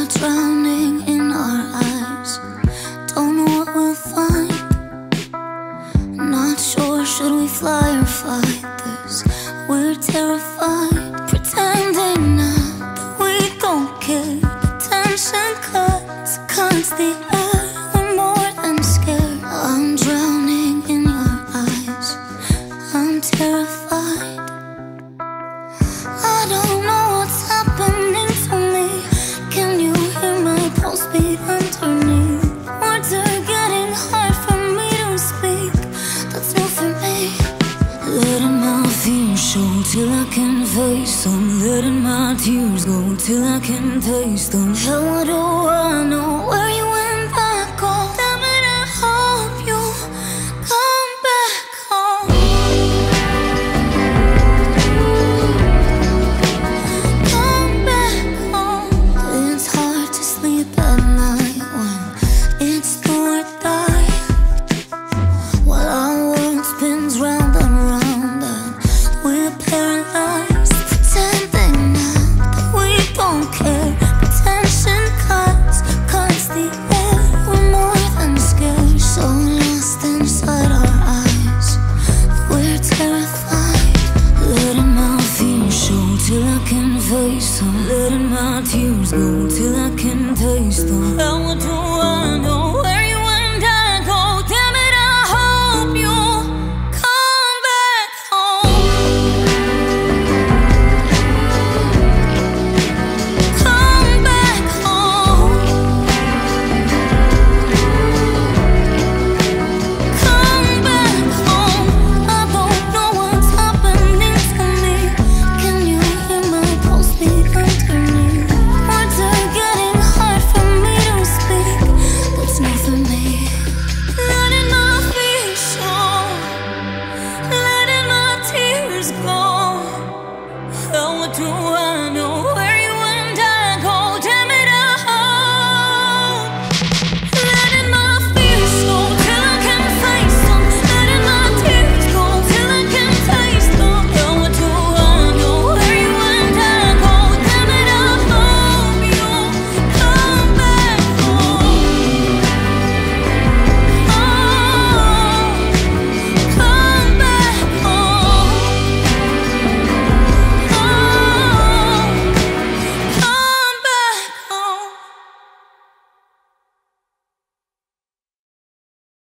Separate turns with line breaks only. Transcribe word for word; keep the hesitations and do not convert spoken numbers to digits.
drowning in our eyes. Don't know what we'll find. Not sure, should we fly or fight this? We're terrified, pretending now that we don't care. Tension cuts, cuts the air. We're more than scared. I'm drowning in your eyes. I'm terrified. I don't know what's happening to me. Can you hear my pulse beat underneath? Words are getting hard for me to speak. That's new for me. Letting my fears show till I can face them. Letting my tears go till I can taste them. How do I know where you went back home? Damn it, I hope you come back home. Come back home. It's hard to sleep at night when it's do or die. While our world spins round and round and we're paralyzed, pretending now that we don't care. Tension cuts, cuts the air. We're more than scared, so lost inside our eyes. We're terrified. Letting my fears show till I can face them. Letting my tears go till I can taste them.